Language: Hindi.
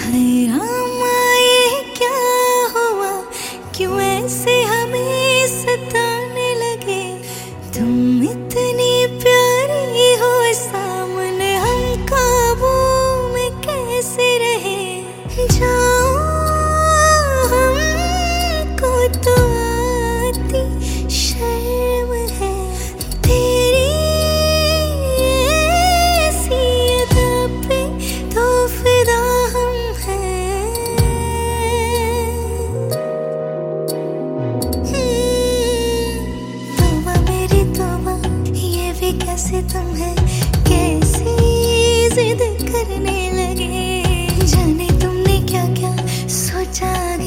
रामा ये क्या हुआ, क्यों ऐसे हमें सताने लगे। तुम इतनी प्यारी हो सामने, हम काबू में कैसे रहे। जाओ हमको तो आती शर्म है, तेरी ऐसी अदा पे तो फिदा हम हैं। तौबा मेरी तौबा, ये भी कैसे तुम है, कैसी जिद करने लगे। जाने तुमने क्या क्या सोचा